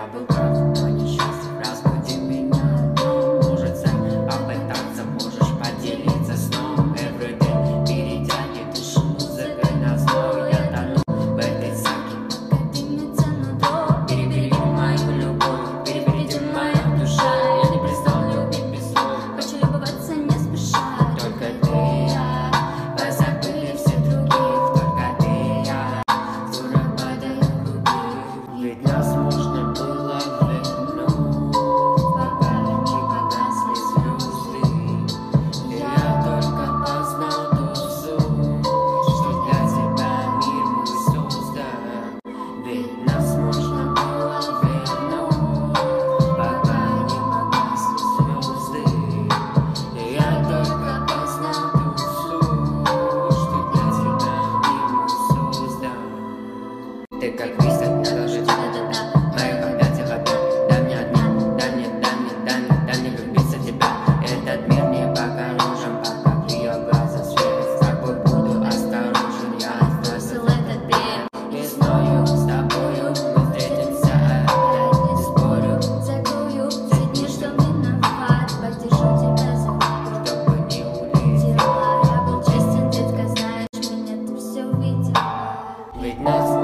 Я был прав, но несчастлив. Разбуди меня днем. Может, попытаться, можешь поделиться сном. Everyday перетягивай, дыши музыкой назло. Я тону в этой саге. Перебери мою любовь, переберите мою душу. Я не перестал любить без слов. Хочу любоваться не спеша. Только ты и я, позабыли все других. Только ты и я, скоро падают круги. Ведь нас можно было вернуть, пока не погасли звезды. И я только познал ту суть, что для тебя мир мой создан. Ведь нас можно было вернуть, пока не погасли звезды. И я только познал ту суть, что для тебя мир мой создан. Ты как близко, я должен тебя. Мое объятие в ответ. Дай мне одни, дай мне влюбиться в тебя. Этот мир не покорежен, пока в ее глаза свет. С тобой буду осторожен, я отбросил этот бред. Не знаю, с тобою мы встретимся опять. Не спорю, Закрою все дни, что виноват. Поддержу тебя за руку. чтобы не улететь. Я был честен, детка, знаешь меня, ты все видел. Ведь нас